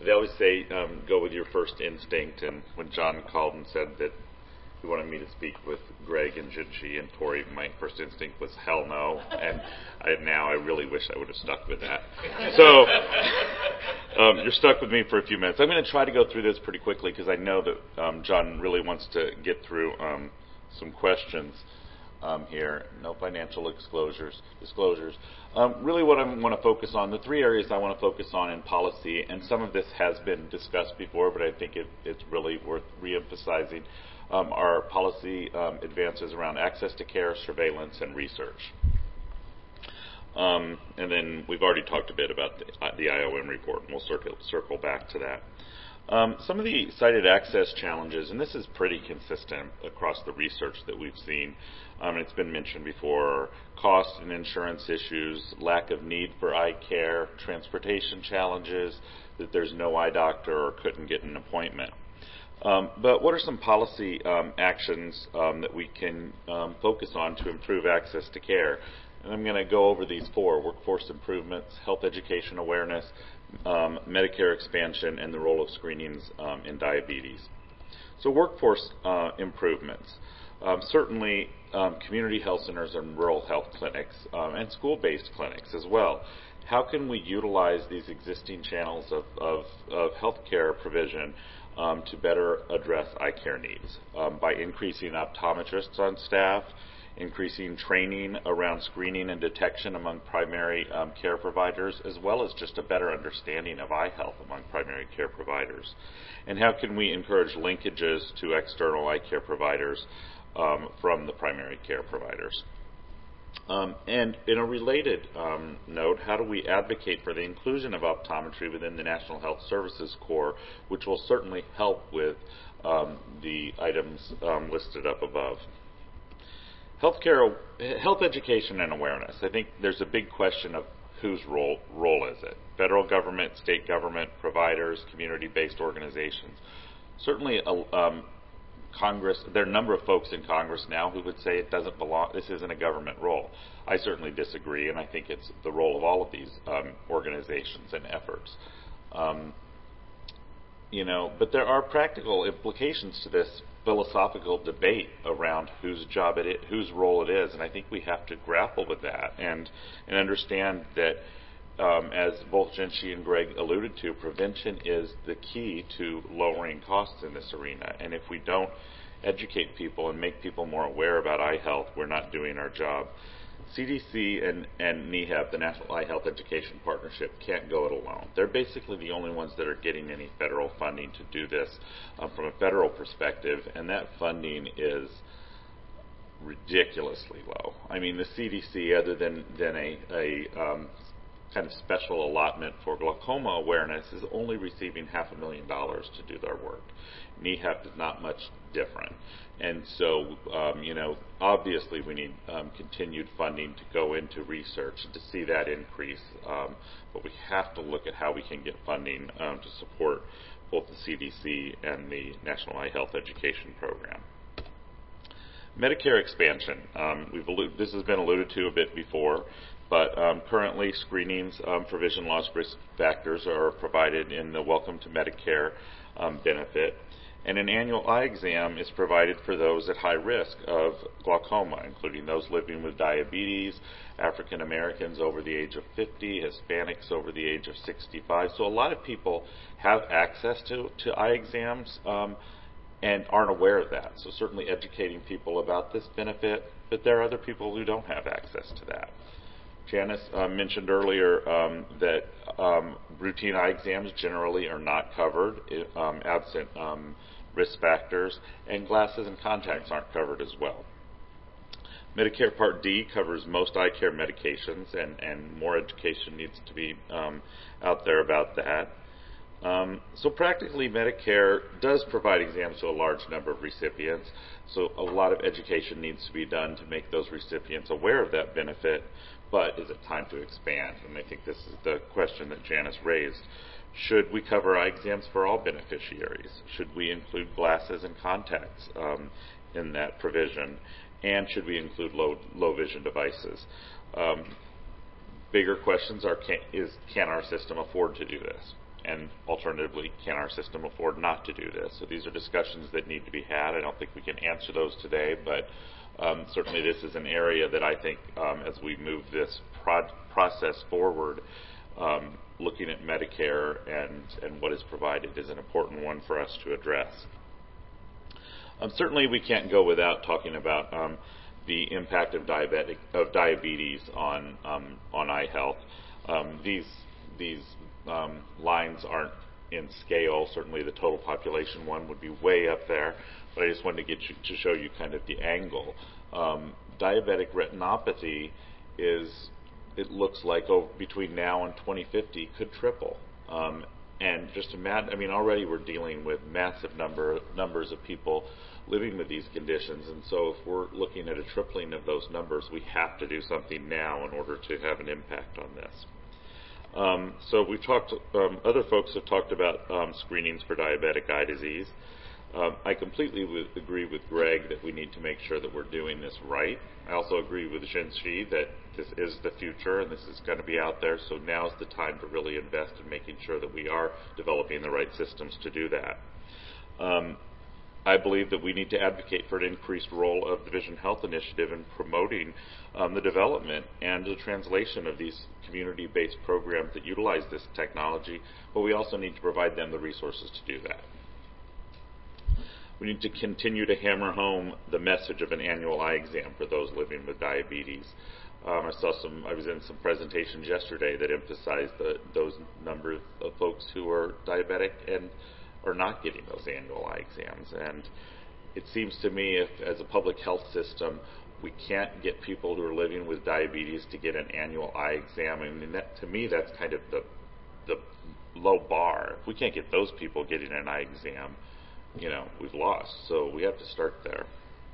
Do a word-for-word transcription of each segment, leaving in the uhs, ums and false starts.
they always say um, go with your first instinct, and when John called and said that he wanted me to speak with Greg and Jinshi and Tori, my first instinct was hell no, and I, now I really wish I would have stuck with that. So um, you're stuck with me for a few minutes. I'm going to try to go through this pretty quickly because I know that um, John really wants to get through um, some questions um, here. No financial disclosures. disclosures. Um, really what I want to focus on, the three areas I want to focus on in policy, and some of this has been discussed before, but I think it, it's really worth reemphasizing, um, are policy um, advances around access to care, surveillance, and research. Um, and then we've already talked a bit about the, uh, the I O M report, and we'll circle, circle back to that. Um, some of the cited access challenges, and this is pretty consistent across the research that we've seen, um, it's been mentioned before, cost and insurance issues, lack of need for eye care, transportation challenges, that there's no eye doctor or couldn't get an appointment. Um, but what are some policy um, actions um, that we can um, focus on to improve access to care? And I'm going to go over these four: workforce improvements, health education awareness, um, Medicare expansion, and the role of screenings um, in diabetes. So workforce uh, improvements. Um, certainly um, community health centers and rural health clinics um, and school-based clinics as well. How can we utilize these existing channels of, of, of healthcare provision um, to better address eye care needs? Um, by increasing optometrists on staff, increasing training around screening and detection among primary um, care providers, as well as just a better understanding of eye health among primary care providers. And how can we encourage linkages to external eye care providers um, from the primary care providers? Um, and in a related um, note, how do we advocate for the inclusion of optometry within the National Health Services Corps, which will certainly help with um, the items um, listed up above. Healthcare, health education and awareness. I think there's a big question of whose role, role is it? Federal government, state government, providers, community-based organizations. Certainly, um, Congress, there are a number of folks in Congress now who would say it doesn't belong, this isn't a government role. I certainly disagree, and I think it's the role of all of these um, organizations and efforts. Um, you know, but there are practical implications to this philosophical debate around whose job it is, whose role it is, and I think we have to grapple with that and and understand that, um, as both Jinshi and Greg alluded to, prevention is the key to lowering costs in this arena. And if we don't educate people and make people more aware about eye health, we're not doing our job. C D C and, and N E H A B, the National Eye Health Education Partnership, can't go it alone. They're basically the only ones that are getting any federal funding to do this um, from a federal perspective, and that funding is ridiculously low. I mean, the C D C, other than, than a, a um, kind of special allotment for glaucoma awareness, is only receiving half a million dollars to do their work. N E H A B is not much different. And so, um, you know, obviously we need um, continued funding to go into research to see that increase, um, but we have to look at how we can get funding um, to support both the C D C and the National Eye Health Education Program. Medicare expansion. Um, we've alluded, this has been alluded to a bit before, but um, currently screenings um, for vision loss risk factors are provided in the Welcome to Medicare um, benefit. And an annual eye exam is provided for those at high risk of glaucoma, including those living with diabetes, African Americans over the age of fifty, Hispanics over the age of sixty-five. So a lot of people have access to, to eye exams um, and aren't aware of that. So certainly educating people about this benefit, but there are other people who don't have access to that. Janice uh, mentioned earlier um, that um, routine eye exams generally are not covered, um, absent um, risk factors, and glasses and contacts aren't covered as well. Medicare Part D covers most eye care medications, and, and more education needs to be um, out there about that. Um, so practically, Medicare does provide exams to a large number of recipients, so a lot of education needs to be done to make those recipients aware of that benefit, but is it time to expand? And I think this is the question that Janice raised. Should we cover eye exams for all beneficiaries? Should we include glasses and contacts um, in that provision? And should we include low, low vision devices? Um, bigger questions are, can, is, can our system afford to do this? and alternatively, can our system afford not to do this? So these are discussions that need to be had. I don't think we can answer those today, but um, certainly this is an area that I think um, as we move this pro- process forward, um, looking at Medicare and, and what is provided is an important one for us to address. Um, certainly we can't go without talking about um, the impact of diabetic of diabetes on um, on eye health. Um, these these um, lines aren't in scale. Certainly the total population one would be way up there, but I just wanted to get you, to show you kind of the angle. Um, diabetic retinopathy is, it looks like over, between now and twenty fifty could triple. Um, and just imagine, I mean, already we're dealing with massive number numbers of people living with these conditions, and so if we're looking at a tripling of those numbers, we have to do something now in order to have an impact on this. Um, so we've talked, um, other folks have talked about um, screenings for diabetic eye disease. Um, I completely w- agree with Greg that we need to make sure that we're doing this right. I also agree with Jinshi that this is the future and this is going to be out there, so now's the time to really invest in making sure that we are developing the right systems to do that. Um, I believe that we need to advocate for an increased role of the Vision Health Initiative in promoting um, the development and the translation of these community-based programs that utilize this technology, but we also need to provide them the resources to do that. We need to continue to hammer home the message of an annual eye exam for those living with diabetes. Um, I saw some, I was in some presentations yesterday that emphasized the, those number of folks who are diabetic and are not getting those annual eye exams. And it seems to me if, as a public health system, we can't get people who are living with diabetes to get an annual eye exam, I mean, that, to me, that's kind of the, the low bar. If we can't get those people getting an eye exam, you know, we've lost. So we have to start there.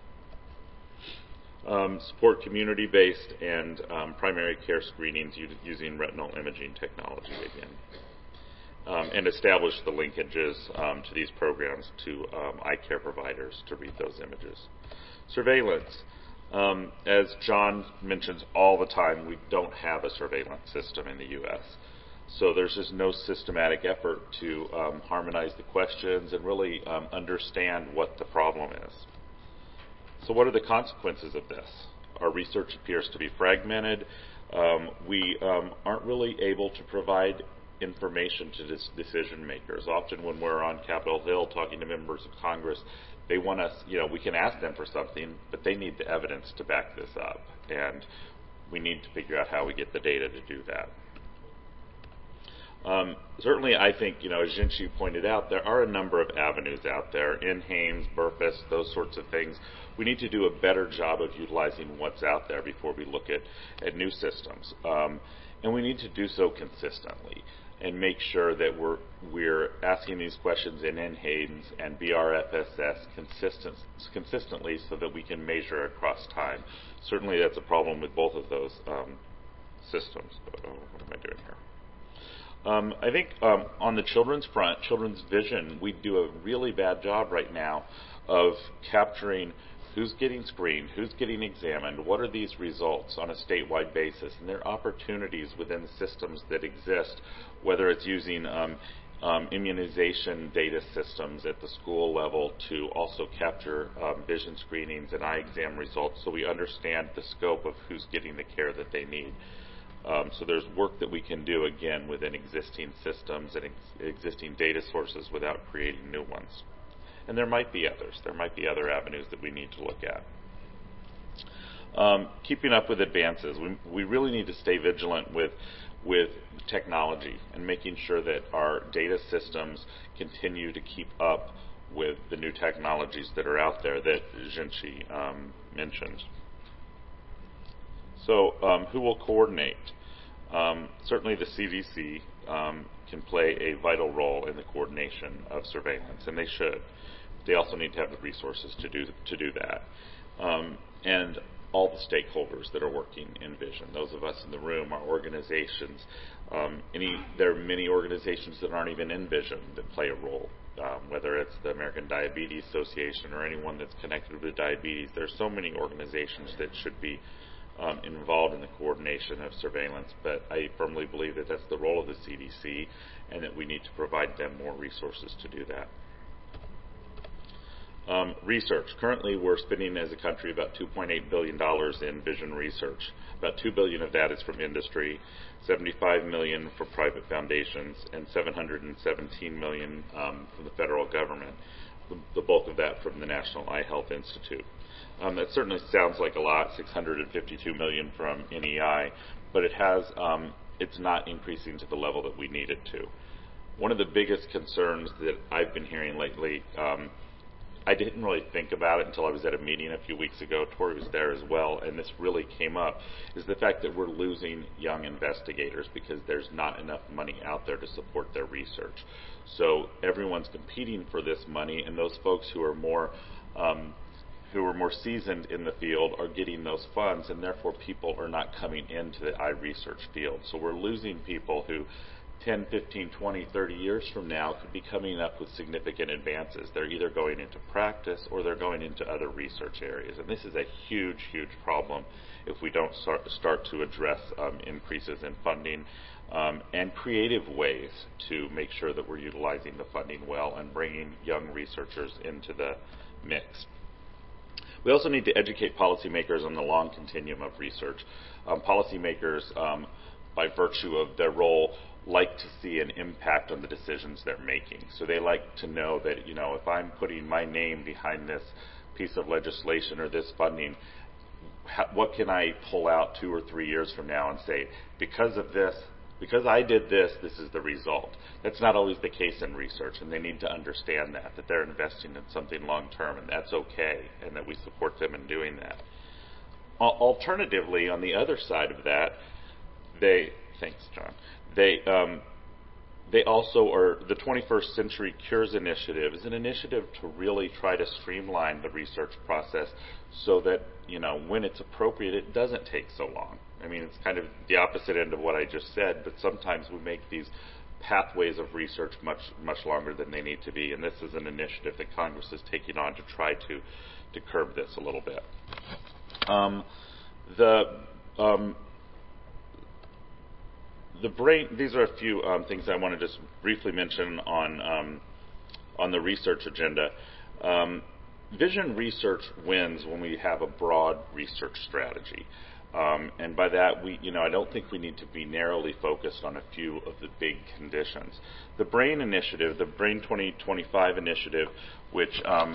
Um, support community-based and um, primary care screenings u- using retinal imaging technology again. Um, and establish the linkages um, to these programs to um, eye care providers to read those images. Surveillance. Um, as John mentions all the time, we don't have a surveillance system in the U S So there's just no systematic effort to um, harmonize the questions and really um, understand what the problem is. So what are the consequences of this? Our research appears to be fragmented. Um, we um, aren't really able to provide information to this decision makers. Often when we're on Capitol Hill talking to members of Congress, they want us, you know, we can ask them for something, but they need the evidence to back this up. And we need to figure out how we get the data to do that. Um, certainly, I think, you know, as Jinshi pointed out, there are a number of avenues out there, NHANES, BURPAS, those sorts of things. We need to do a better job of utilizing what's out there before we look at, at new systems. Um, and we need to do so consistently and make sure that we're, we're asking these questions in NHANES and B R F S S consistent, consistently so that we can measure across time. Certainly, that's a problem with both of those um, systems. Oh, what am I doing here? Um, I think um, on the children's front, children's vision, we do a really bad job right now of capturing who's getting screened, who's getting examined, what are these results on a statewide basis. And there are opportunities within the systems that exist, whether it's using um, um, immunization data systems at the school level to also capture um, vision screenings and eye exam results so we understand the scope of who's getting the care that they need. Um, so there's work that we can do, again, within existing systems and ex- existing data sources without creating new ones. And there might be others. There might be other avenues that we need to look at. Um, keeping up with advances. We, we really need to stay vigilant with, with technology and making sure that our data systems continue to keep up with the new technologies that are out there that Jinshi um, mentioned. So um, who will coordinate? Um, certainly the C D C um, can play a vital role in the coordination of surveillance, and they should. They also need to have the resources to do to do that. Um, and all the stakeholders that are working in vision, those of us in the room, our organizations, um, any, there are many organizations that aren't even in vision that play a role, um, whether it's the American Diabetes Association or anyone that's connected with diabetes. There are so many organizations that should be um, involved in the coordination of surveillance, but I firmly believe that that's the role of the C D C and that we need to provide them more resources to do that. Um, research. Currently, we're spending as a country about two point eight billion dollars in vision research. About two billion dollars of that is from industry, seventy-five million dollars for private foundations, and seven hundred seventeen million dollars um, from the federal government, the, the bulk of that from the National Eye Health Institute. Um, that certainly sounds like a lot, six hundred fifty-two million dollars from N E I, but it has, um, it's not increasing to the level that we need it to. One of the biggest concerns that I've been hearing lately, um, I didn't really think about it until I was at a meeting a few weeks ago. Tori was there as well, and this really came up, is the fact that we're losing young investigators because there's not enough money out there to support their research. So everyone's competing for this money, and those folks who are more um, who are more seasoned in the field are getting those funds, and therefore people are not coming into the eye research field. So we're losing people who ten, fifteen, twenty, thirty years from now could be coming up with significant advances. They're either going into practice or they're going into other research areas. And this is a huge, huge problem if we don't start, start to address um, increases in funding um, and creative ways to make sure that we're utilizing the funding well and bringing young researchers into the mix. We also need to educate policymakers on the long continuum of research. Um, policymakers, um, by virtue of their role, like to see an impact on the decisions they're making. So they like to know that, you know, if I'm putting my name behind this piece of legislation or this funding, how, what can I pull out two or three years from now and say, because of this, because I did this, this is the result. That's not always the case in research, and they need to understand that, that they're investing in something long term, and that's okay, and that we support them in doing that. Alternatively, on the other side of that, they, thanks, John, They um, they also are, the twenty-first Century Cures Initiative is an initiative to really try to streamline the research process so that, you know, when it's appropriate, it doesn't take so long. I mean, it's kind of the opposite end of what I just said, but sometimes we make these pathways of research much, much longer than they need to be, and this is an initiative that Congress is taking on to try to, to curb this a little bit. Um, the... Um, The brain. These are a few um, things I want to just briefly mention on um, on the research agenda. Um, vision research wins when we have a broad research strategy, um, and by that we, you know, I don't think we need to be narrowly focused on a few of the big conditions. The BRAIN initiative, the BRAIN twenty twenty-five initiative, which um,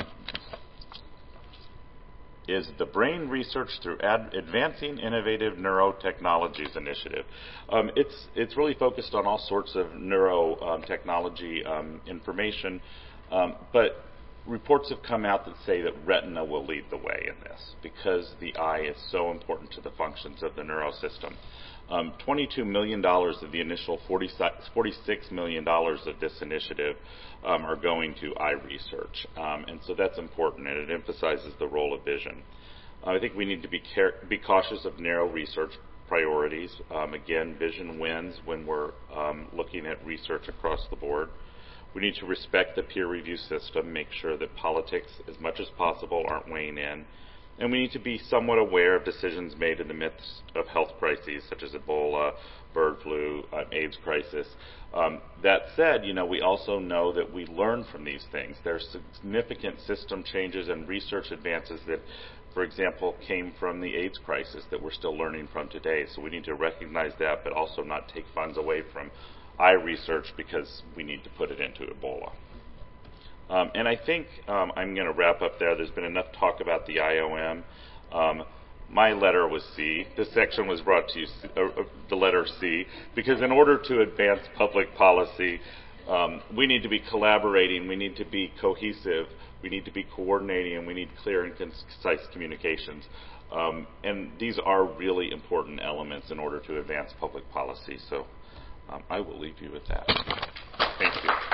is the Brain Research Through Ad- Advancing Innovative Neurotechnologies Initiative. Um, it's it's really focused on all sorts of neurotechnology um, um, information, um, but reports have come out that say that retina will lead the way in this because the eye is so important to the functions of the neurosystem. Um, twenty-two million dollars of the initial forty-six million dollars of this initiative um, are going to eye research. Um, and so that's important, and it emphasizes the role of vision. Uh, I think we need to be, care- be cautious of narrow research priorities. Um, again, vision wins when we're um, looking at research across the board. We need to respect the peer review system, make sure that politics, as much as possible, aren't weighing in. And we need to be somewhat aware of decisions made in the midst of health crises, such as Ebola, bird flu, uh, AIDS crisis. Um, that said, you know, we also know that we learn from these things. There are significant system changes and research advances that, for example, came from the AIDS crisis that we're still learning from today. So we need to recognize that, but also not take funds away from eye research because we need to put it into Ebola. Um, and I think um, I'm going to wrap up there. There's been enough talk about the I O M. Um, my letter was C. This section was brought to you, uh, the letter C, because in order to advance public policy, um, we need to be collaborating, we need to be cohesive, we need to be coordinating, and we need clear and concise communications. Um, and these are really important elements in order to advance public policy. So um, I will leave you with that. Thank you.